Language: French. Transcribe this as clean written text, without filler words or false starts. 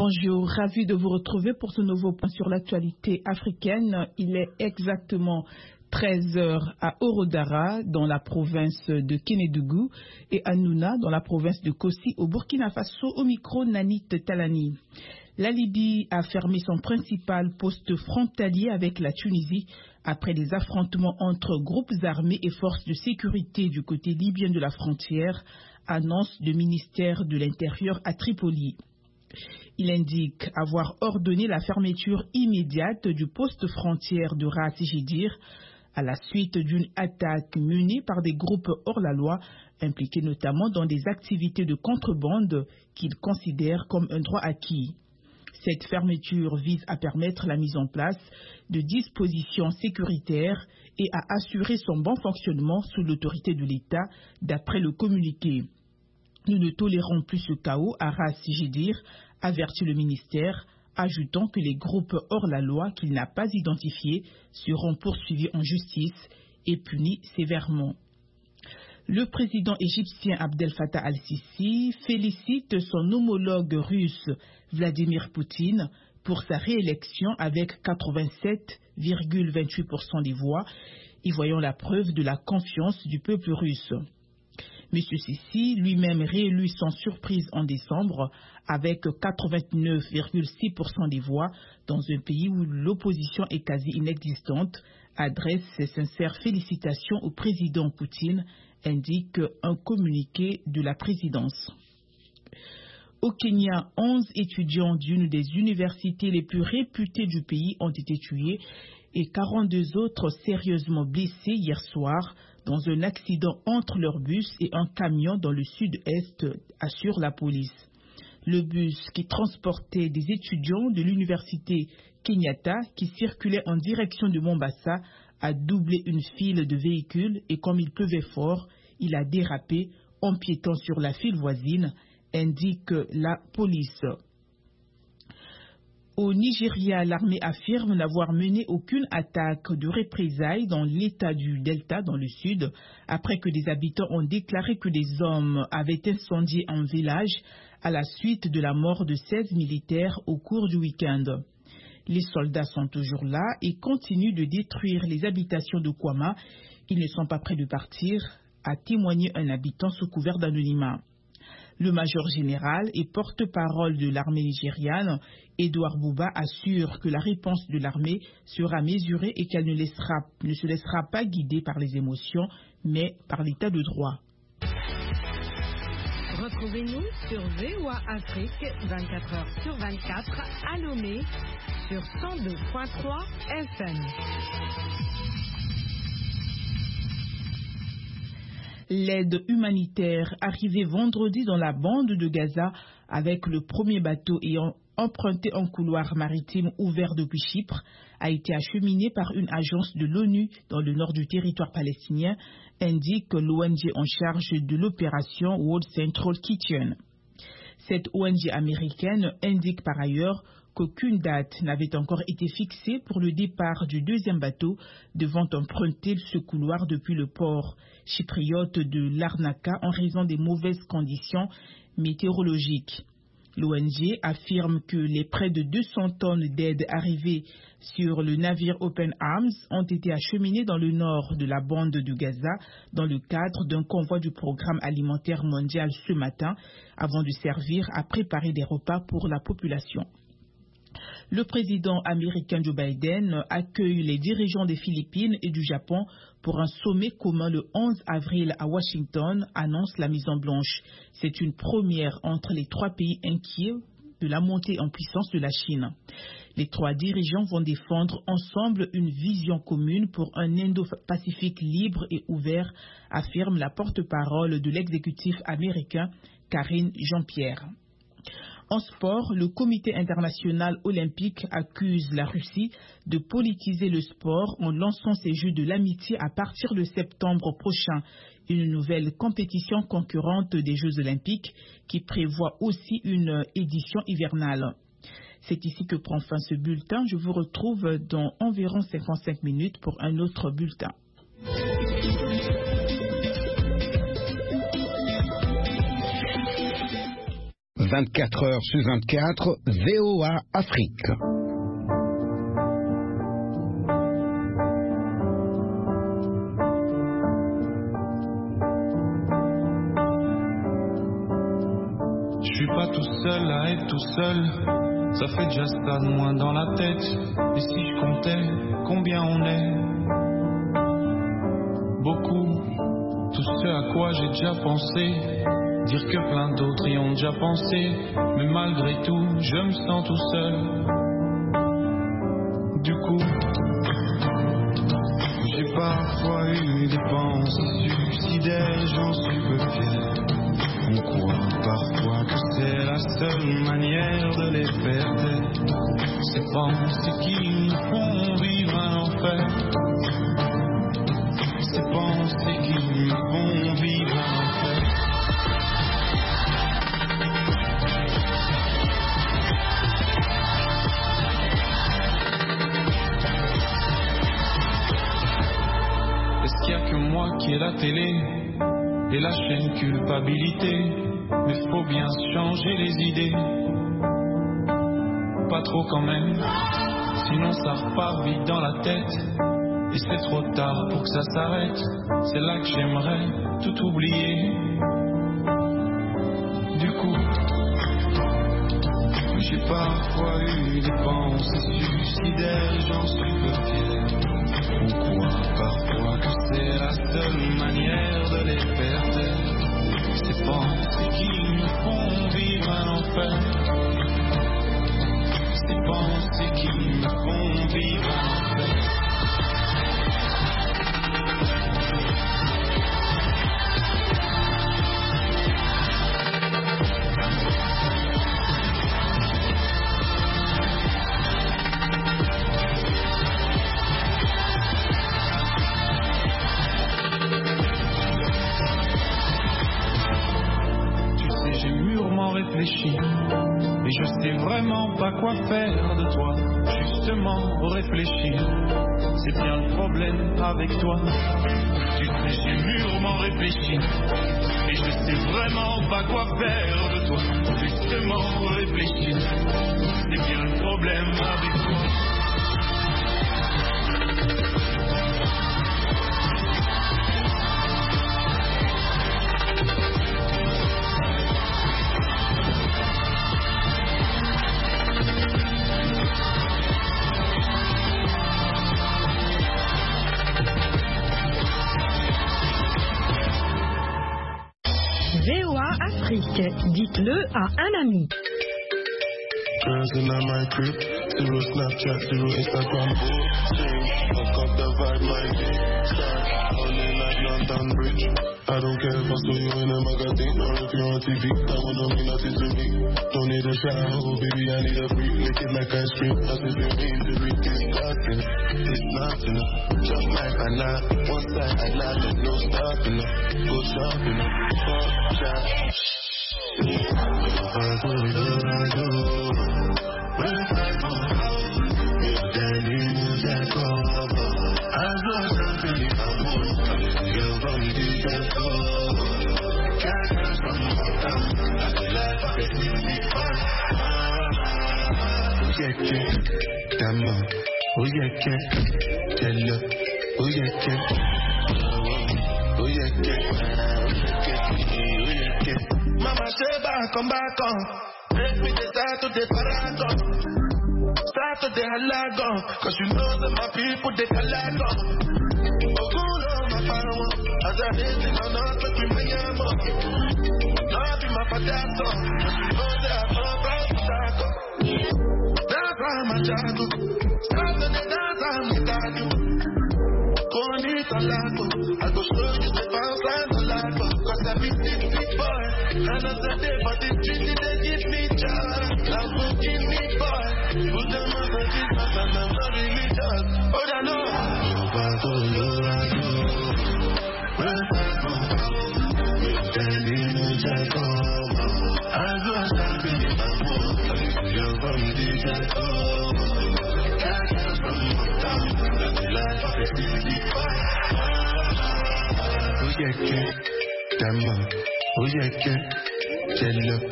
Bonjour, ravi de vous retrouver pour ce nouveau point sur l'actualité africaine. Il est exactement 13 heures à Orodara, dans la province de Kénédougou, et à Nouna, dans la province de Kossi, au Burkina Faso, au micro Nanit Talani. La Libye a fermé son principal poste frontalier avec la Tunisie après des affrontements entre groupes armés et forces de sécurité du côté libyen de la frontière, annonce le ministère de l'Intérieur à Tripoli. Il indique avoir ordonné la fermeture immédiate du poste frontière de Ras Jidir à la suite d'une attaque menée par des groupes hors-la-loi impliqués notamment dans des activités de contrebande qu'il considère comme un droit acquis. Cette fermeture vise à permettre la mise en place de dispositions sécuritaires et à assurer son bon fonctionnement sous l'autorité de l'État, d'après le communiqué. Nous ne tolérons plus ce chaos à Ras Jidir, avertit le ministère, ajoutant que les groupes hors-la-loi qu'il n'a pas identifiés seront poursuivis en justice et punis sévèrement. Le président égyptien Abdel Fattah al-Sisi félicite son homologue russe Vladimir Poutine pour sa réélection avec 87,28% des voix, y voyant la preuve de la confiance du peuple russe. M. Sisi, lui-même réélu sans surprise en décembre, avec 89,6% des voix, dans un pays où l'opposition est quasi inexistante, adresse ses sincères félicitations au président Poutine, indique un communiqué de la présidence. Au Kenya, 11 étudiants d'une des universités les plus réputées du pays ont été tués et 42 autres sérieusement blessés hier soir dans un accident entre leur bus et un camion dans le sud-est, assure la police. Le bus qui transportait des étudiants de l'université Kenyatta qui circulait en direction de Mombasa a doublé une file de véhicules et comme il pleuvait fort, il a dérapé empiétant sur la file voisine, indique la police. Au Nigeria, l'armée affirme n'avoir mené aucune attaque de représailles dans l'état du Delta, dans le sud, après que des habitants ont déclaré que des hommes avaient incendié un village à la suite de la mort de 16 militaires au cours du week-end. Les soldats sont toujours là et continuent de détruire les habitations de Kwama. Ils ne sont pas prêts de partir, a témoigné un habitant sous couvert d'anonymat. Le major général et porte-parole de l'armée nigériane, Edouard Bouba, assure que la réponse de l'armée sera mesurée et qu'elle ne se laissera pas guider par les émotions, mais par l'état de droit. Retrouvez-nous sur VOA Afrique 24h/24 à Lomé sur 102.3 FM. L'aide humanitaire arrivée vendredi dans la bande de Gaza avec le premier bateau ayant emprunté un couloir maritime ouvert depuis Chypre a été acheminée par une agence de l'ONU dans le nord du territoire palestinien, indique l'ONG en charge de l'opération World Central Kitchen. Cette ONG américaine indique par ailleurs qu'aucune date n'avait encore été fixée pour le départ du deuxième bateau devant emprunter ce couloir depuis le port chypriote de Larnaca en raison des mauvaises conditions météorologiques. L'ONG affirme que les près de 200 tonnes d'aide arrivées sur le navire Open Arms ont été acheminées dans le nord de la bande de Gaza dans le cadre d'un convoi du programme alimentaire mondial ce matin avant de servir à préparer des repas pour la population. Le président américain Joe Biden accueille les dirigeants des Philippines et du Japon pour un sommet commun le 11 avril à Washington, annonce la Maison-Blanche. C'est une première entre les trois pays inquiets de la montée en puissance de la Chine. Les trois dirigeants vont défendre ensemble une vision commune pour un Indo-Pacifique libre et ouvert, affirme la porte-parole de l'exécutif américain Karine Jean-Pierre. En sport, le Comité international olympique accuse la Russie de politiser le sport en lançant ses Jeux de l'amitié à partir de septembre prochain, une nouvelle compétition concurrente des Jeux olympiques qui prévoit aussi une édition hivernale. C'est ici que prend fin ce bulletin. Je vous retrouve dans environ 55 minutes pour un autre bulletin. 24 heures sur 24, VOA Afrique. Je suis pas tout seul à être tout seul, ça fait déjà ça de moins dans la tête. Et si je comptais combien on est, beaucoup, tout ce à quoi j'ai déjà pensé, dire que plein d'autres y ont déjà pensé, mais malgré tout, je me sens tout seul. Du coup, j'ai parfois eu des pensées suicidaires, j'en suis peu fier. On croit parfois que c'est la seule manière de les faire taire. Ces pensées qui nous font vivre un enfer. Ces pensées qui nous font vivre un enfer. Est-ce qu'il y a que moi qui ai la télé et la chaîne culpabilité, mais faut bien changer les idées. Pas trop quand même, sinon ça repart vite dans la tête. Et c'est trop tard pour que ça s'arrête. C'est là que j'aimerais tout oublier. Du coup, j'ai parfois eu des pensées suicidaires, j'en suis peu fier. On croit parfois que c'est la seule manière de les faire taire. Ces pensées qui nous font vivre un enfer. Ces pensées qui nous font vivre un enfer. Et je sais vraiment pas quoi faire de toi. Justement réfléchir, c'est bien le problème avec toi. Tu sais, j'ai mûrement réfléchi et je sais vraiment pas quoi faire de toi. Justement réfléchir, c'est bien le problème avec toi. Dites-le à un ami. Girls in my crib, zero Snapchat, zero Instagram. Fuck up the vibe, my start only like London Bridge. I don't care if I saw you in a magazine or if you're on TV. That one don't mean nothing to me. Don't need a shower, baby, I need a freak. Lick it like ice cream. That's if you mean the week is starting. It's nothing. Just like I lie. One side I lie, there's no stopping. Go shopping. Fuck that. Mama Sheba, come back on. Take me to start to the paragon. Start to the halagon. Cause you know that my people, they halagon. Oh, cool, oh, my power. As I hate it, I'm not looking my yambo. Not be my potato. Cause you know that I'm not about to taco. That's why I'm a jago. Start to the dance, I'm a jago. Go and eat a lago. I go show you the bounce and the lago. Cause I be 6 feet boy. And as a day, but it's treated, they give me joy. I'm cooking me boy. Put them on the Jesus and I'm not religious. Oh, I know. Oh yeah,